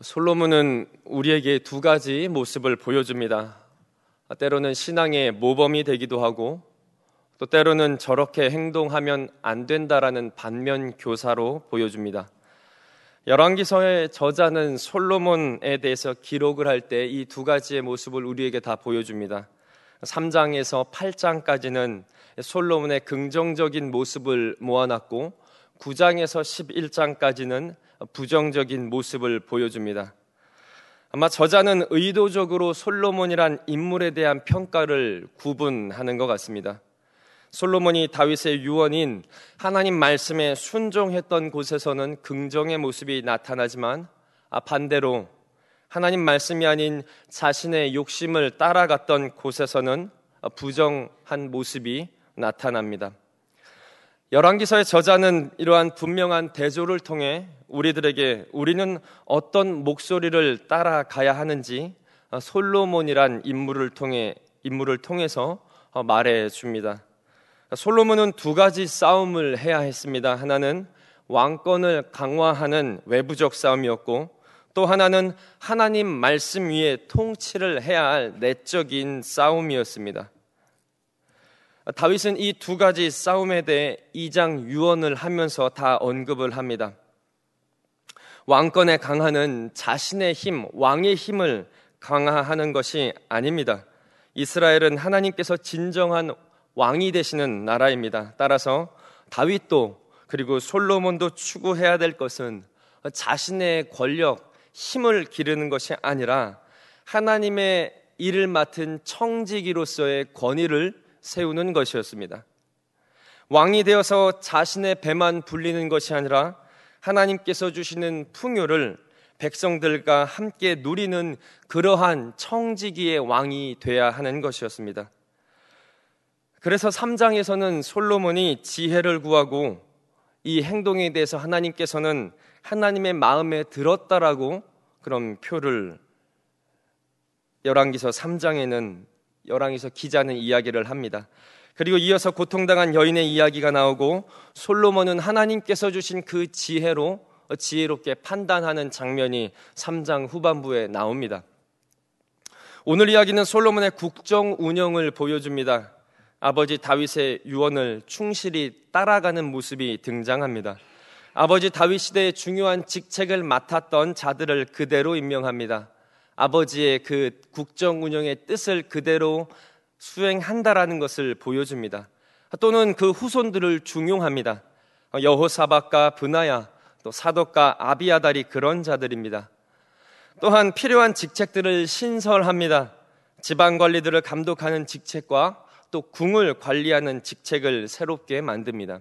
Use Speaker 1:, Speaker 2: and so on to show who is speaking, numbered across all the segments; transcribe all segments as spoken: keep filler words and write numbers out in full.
Speaker 1: 솔로몬은 우리에게 두 가지 모습을 보여줍니다. 때로는 신앙의 모범이 되기도 하고, 또 때로는 저렇게 행동하면 안 된다라는 반면 교사로 보여줍니다. 열왕기서의 저자는 솔로몬에 대해서 기록을 할 때 이 두 가지의 모습을 우리에게 다 보여줍니다. 삼 장에서 팔 장까지는 솔로몬의 긍정적인 모습을 모아놨고, 구 장에서 십일 장까지는 부정적인 모습을 보여줍니다. 아마 저자는 의도적으로 솔로몬이란 인물에 대한 평가를 구분하는 것 같습니다. 솔로몬이 다윗의 유언인 하나님 말씀에 순종했던 곳에서는 긍정의 모습이 나타나지만, 반대로 하나님 말씀이 아닌 자신의 욕심을 따라갔던 곳에서는 부정한 모습이 나타납니다. 열왕기서의 저자는 이러한 분명한 대조를 통해 우리들에게 우리는 어떤 목소리를 따라가야 하는지 솔로몬이란 인물을 통해 인물을 통해서 말해 줍니다. 솔로몬은 두 가지 싸움을 해야 했습니다. 하나는 왕권을 강화하는 외부적 싸움이었고, 또 하나는 하나님 말씀 위에 통치를 해야 할 내적인 싸움이었습니다. 다윗은 이 두 가지 싸움에 대해 이 장 유언을 하면서 다 언급을 합니다. 왕권의 강화는 자신의 힘, 왕의 힘을 강화하는 것이 아닙니다. 이스라엘은 하나님께서 진정한 왕이 되시는 나라입니다. 따라서 다윗도 그리고 솔로몬도 추구해야 될 것은 자신의 권력, 힘을 기르는 것이 아니라 하나님의 일을 맡은 청지기로서의 권위를 세우는 것이었습니다. 왕이 되어서 자신의 배만 불리는 것이 아니라 하나님께서 주시는 풍요를 백성들과 함께 누리는 그러한 청지기의 왕이 되어야 하는 것이었습니다. 그래서 삼 장에서는 솔로몬이 지혜를 구하고 이 행동에 대해서 하나님께서는 하나님의 마음에 들었다라고 그런 표를 열왕기서 삼 장에는 열왕기서 기자는 이야기를 합니다. 그리고 이어서 고통당한 여인의 이야기가 나오고, 솔로몬은 하나님께서 주신 그 지혜로 지혜롭게 판단하는 장면이 삼 장 후반부에 나옵니다. 오늘 이야기는 솔로몬의 국정 운영을 보여줍니다. 아버지 다윗의 유언을 충실히 따라가는 모습이 등장합니다. 아버지 다윗 시대의 중요한 직책을 맡았던 자들을 그대로 임명합니다. 아버지의 그 국정 운영의 뜻을 그대로 수행한다라는 것을 보여줍니다. 또는 그 후손들을 중용합니다. 여호사밧과 브나야, 또 사독과 아비아달이 그런 자들입니다. 또한 필요한 직책들을 신설합니다. 지방 관리들을 감독하는 직책과 또 궁을 관리하는 직책을 새롭게 만듭니다.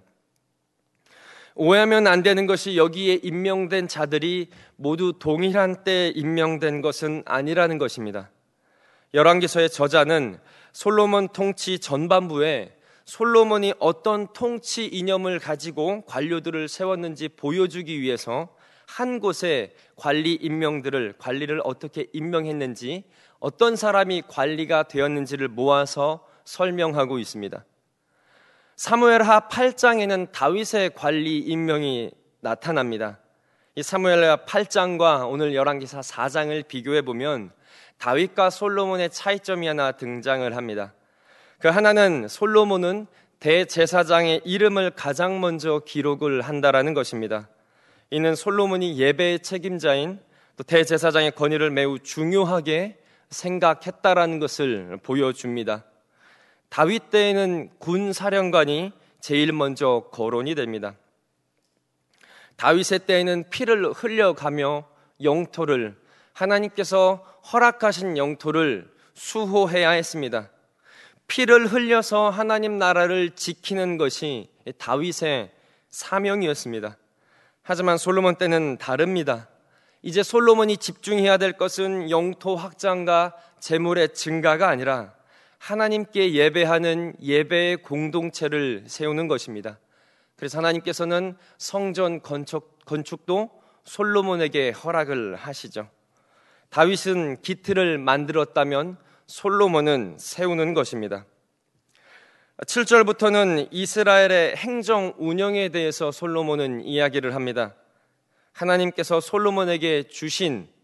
Speaker 1: 오해하면 안 되는 것이 여기에 임명된 자들이 모두 동일한 때에 임명된 것은 아니라는 것입니다. 열왕기서의 저자는 솔로몬 통치 전반부에 솔로몬이 어떤 통치 이념을 가지고 관료들을 세웠는지 보여주기 위해서 한 곳에 관리 임명들을 관리를 어떻게 임명했는지, 어떤 사람이 관리가 되었는지를 모아서 설명하고 있습니다. 사무엘하 팔 장에는 다윗의 관리 임명이 나타납니다. 이 사무엘하 팔 장과 오늘 열왕기사 사 장을 비교해 보면 다윗과 솔로몬의 차이점이 하나 등장을 합니다. 그 하나는 솔로몬은 대제사장의 이름을 가장 먼저 기록을 한다라는 것입니다. 이는 솔로몬이 예배의 책임자인 또 대제사장의 권위를 매우 중요하게 생각했다라는 것을 보여줍니다. 다윗 때에는 군 사령관이 제일 먼저 거론이 됩니다. 다윗의 때에는 피를 흘려가며 영토를, 하나님께서 허락하신 영토를 수호해야 했습니다. 피를 흘려서 하나님 나라를 지키는 것이 다윗의 사명이었습니다. 하지만 솔로몬 때는 다릅니다. 이제 솔로몬이 집중해야 될 것은 영토 확장과 재물의 증가가 아니라 하나님께 예배하는 예배의 공동체를 세우는 것입니다. 그래서 하나님께서는 성전 건축, 건축도 솔로몬에게 허락을 하시죠. 다윗은 기틀을 만들었다면 솔로몬은 세우는 것입니다. 칠 절부터는 이스라엘의 행정 운영에 대해서 솔로몬은 이야기를 합니다. 하나님께서 솔로몬에게 주신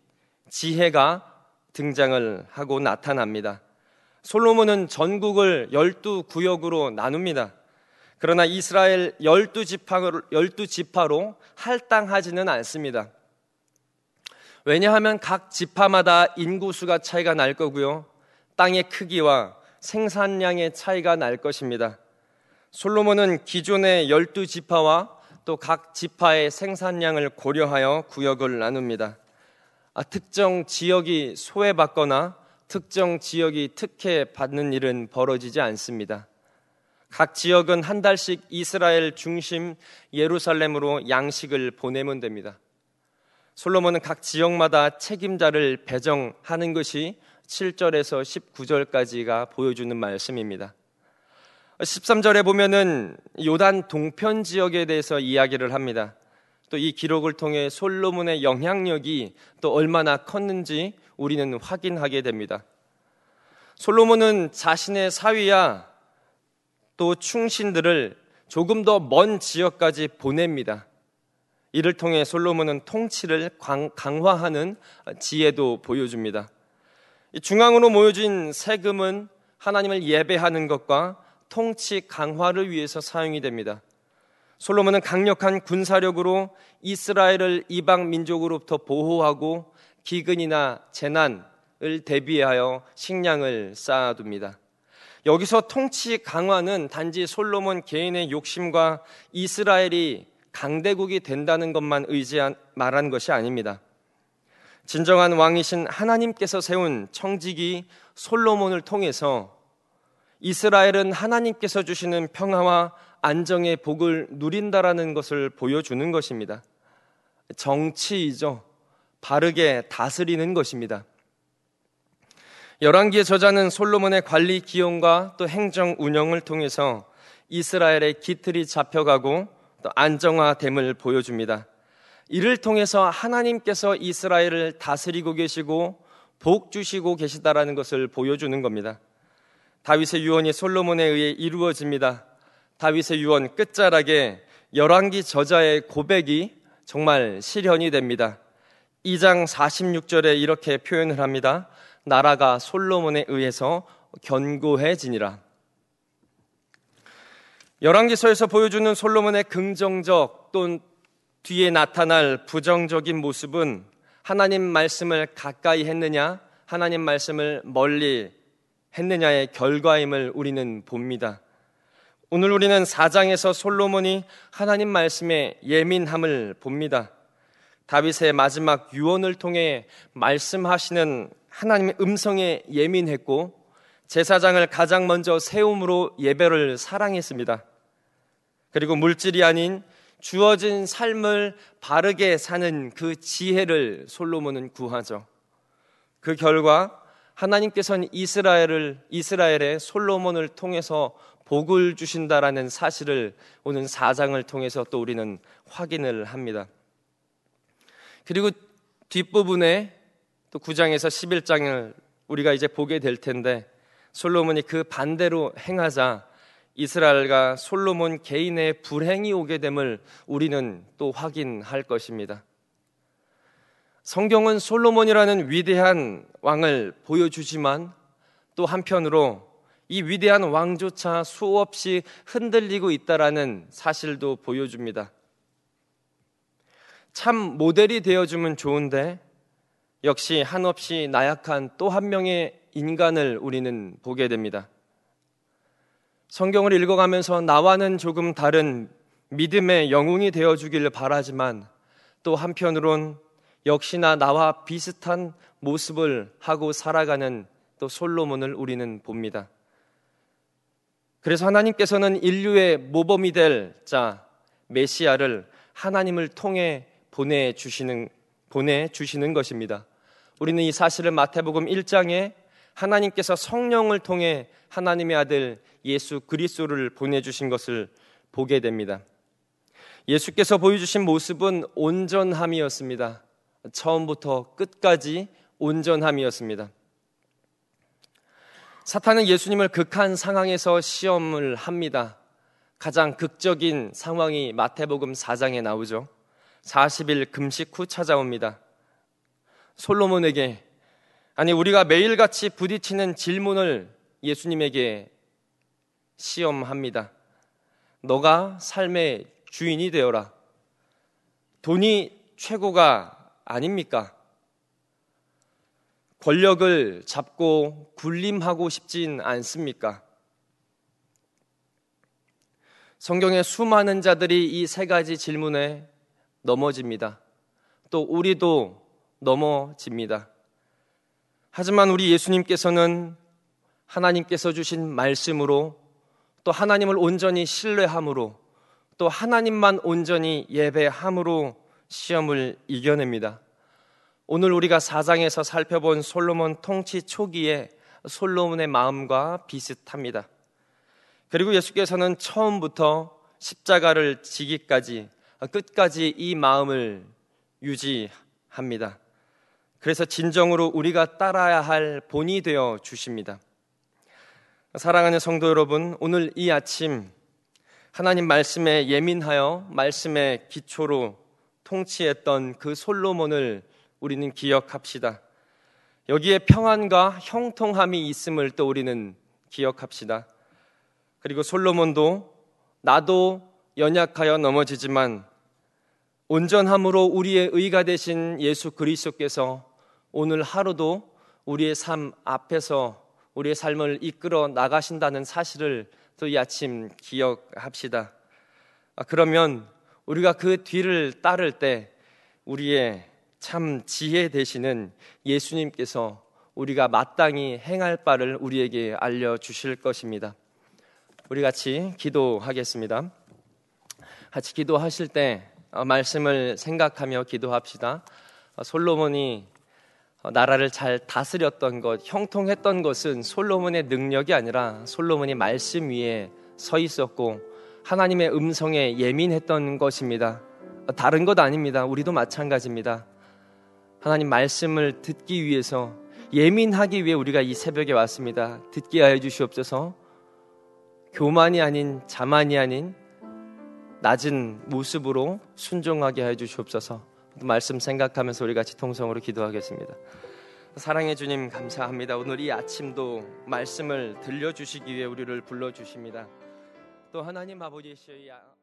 Speaker 1: 지혜가 등장을 하고 나타납니다. 솔로몬은 전국을 열두 구역으로 나눕니다. 그러나 이스라엘 열두 지파로, 열두 지파로 할당하지는 않습니다. 왜냐하면 각 지파마다 인구수가 차이가 날 거고요. 땅의 크기와 생산량의 차이가 날 것입니다. 솔로몬은 기존의 열두 지파와 또 각 지파의 생산량을 고려하여 구역을 나눕니다. 아, 특정 지역이 소외받거나 특정 지역이 특혜받는 일은 벌어지지 않습니다. 각 지역은 한 달씩 이스라엘 중심 예루살렘으로 양식을 보내면 됩니다. 솔로몬은 각 지역마다 책임자를 배정하는 것이 칠 절에서 십구 절까지가 보여주는 말씀입니다. 십삼 절에 보면은 요단 동편 지역에 대해서 이야기를 합니다. 또 이 기록을 통해 솔로몬의 영향력이 또 얼마나 컸는지 우리는 확인하게 됩니다. 솔로몬은 자신의 사위야 또 충신들을 조금 더 먼 지역까지 보냅니다. 이를 통해 솔로몬은 통치를 강화하는 지혜도 보여줍니다. 중앙으로 모여진 세금은 하나님을 예배하는 것과 통치 강화를 위해서 사용이 됩니다. 솔로몬은 강력한 군사력으로 이스라엘을 이방 민족으로부터 보호하고 기근이나 재난을 대비하여 식량을 쌓아둡니다. 여기서 통치 강화는 단지 솔로몬 개인의 욕심과 이스라엘이 강대국이 된다는 것만 의지한 말한 것이 아닙니다. 진정한 왕이신 하나님께서 세운 청지기 솔로몬을 통해서 이스라엘은 하나님께서 주시는 평화와 안정의 복을 누린다라는 것을 보여주는 것입니다. 정치이죠. 바르게 다스리는 것입니다. 열왕기의 저자는 솔로몬의 관리 기용과 또 행정 운영을 통해서 이스라엘의 기틀이 잡혀가고 또 안정화됨을 보여줍니다. 이를 통해서 하나님께서 이스라엘을 다스리고 계시고 복 주시고 계시다라는 것을 보여주는 겁니다. 다윗의 유언이 솔로몬에 의해 이루어집니다. 다윗의 유언 끝자락에 열왕기 저자의 고백이 정말 실현이 됩니다. 이 장 사십육 절에 이렇게 표현을 합니다. 나라가 솔로몬에 의해서 견고해지니라. 열왕기서에서 보여주는 솔로몬의 긍정적 또 뒤에 나타날 부정적인 모습은 하나님 말씀을 가까이 했느냐, 하나님 말씀을 멀리 했느냐의 결과임을 우리는 봅니다. 오늘 우리는 사 장에서 솔로몬이 하나님 말씀에 예민함을 봅니다. 다윗의 마지막 유언을 통해 말씀하시는 하나님의 음성에 예민했고 제사장을 가장 먼저 세움으로 예배를 사랑했습니다. 그리고 물질이 아닌 주어진 삶을 바르게 사는 그 지혜를 솔로몬은 구하죠. 그 결과 하나님께서는 이스라엘을 이스라엘의 솔로몬을 통해서 복을 주신다라는 사실을 오늘 사 장을 통해서 또 우리는 확인을 합니다. 그리고 뒷부분에 또 구 장에서 십일 장을 우리가 이제 보게 될 텐데 솔로몬이 그 반대로 행하자 이스라엘과 솔로몬 개인의 불행이 오게 됨을 우리는 또 확인할 것입니다. 성경은 솔로몬이라는 위대한 왕을 보여주지만 또 한편으로 이 위대한 왕조차 수없이 흔들리고 있다라는 사실도 보여줍니다. 참 모델이 되어주면 좋은데 역시 한없이 나약한 또 한 명의 인간을 우리는 보게 됩니다. 성경을 읽어가면서 나와는 조금 다른 믿음의 영웅이 되어주길 바라지만 또 한편으론 역시나 나와 비슷한 모습을 하고 살아가는 또 솔로몬을 우리는 봅니다. 그래서 하나님께서는 인류의 모범이 될 자 메시아를 하나님을 통해 보내주시는, 보내주시는 것입니다. 우리는 이 사실을 마태복음 일 장에 하나님께서 성령을 통해 하나님의 아들 예수 그리스도를 보내주신 것을 보게 됩니다. 예수께서 보여주신 모습은 온전함이었습니다. 처음부터 끝까지 온전함이었습니다. 사탄은 예수님을 극한 상황에서 시험을 합니다. 가장 극적인 상황이 마태복음 사 장에 나오죠. 사십 일 금식 후 찾아옵니다. 솔로몬에게, 아니 우리가 매일같이 부딪히는 질문을 예수님에게 시험합니다. 너가 삶의 주인이 되어라. 돈이 최고가 아닙니까? 권력을 잡고 군림하고 싶진 않습니까? 성경의 수많은 자들이 이 세 가지 질문에 넘어집니다. 또 우리도 넘어집니다. 하지만 우리 예수님께서는 하나님께서 주신 말씀으로, 또 하나님을 온전히 신뢰함으로, 또 하나님만 온전히 예배함으로 시험을 이겨냅니다. 오늘 우리가 사 장에서 살펴본 솔로몬 통치 초기에 솔로몬의 마음과 비슷합니다. 그리고 예수께서는 처음부터 십자가를 지기까지 끝까지 이 마음을 유지합니다. 그래서 진정으로 우리가 따라야 할 본이 되어 주십니다. 사랑하는 성도 여러분, 오늘 이 아침 하나님 말씀에 예민하여 말씀의 기초로 통치했던 그 솔로몬을 우리는 기억합시다. 여기에 평안과 형통함이 있음을 또 우리는 기억합시다. 그리고 솔로몬도 나도 연약하여 넘어지지만 온전함으로 우리의 의가 되신 예수 그리스도께서 오늘 하루도 우리의 삶 앞에서 우리의 삶을 이끌어 나가신다는 사실을 또 이 아침 기억합시다. 그러면 우리가 그 뒤를 따를 때 우리의 참 지혜 되시는 예수님께서 우리가 마땅히 행할 바를 우리에게 알려주실 것입니다. 우리 같이 기도하겠습니다. 같이 기도하실 때 말씀을 생각하며 기도합시다. 솔로몬이 나라를 잘 다스렸던 것, 형통했던 것은 솔로몬의 능력이 아니라 솔로몬이 말씀 위에 서 있었고 하나님의 음성에 예민했던 것입니다. 다른 것 아닙니다. 우리도 마찬가지입니다. 하나님 말씀을 듣기 위해서, 예민하기 위해 우리가 이 새벽에 왔습니다. 듣게 하여 주시옵소서. 교만이 아닌, 자만이 아닌 낮은 모습으로 순종하게 하여 주시옵소서. 말씀 생각하면서 우리 같이 통성으로 기도하겠습니다. 사랑의 주님 감사합니다. 오늘 이 아침도 말씀을 들려주시기 위해 우리를 불러주십니다. 또 하나님 아버지시여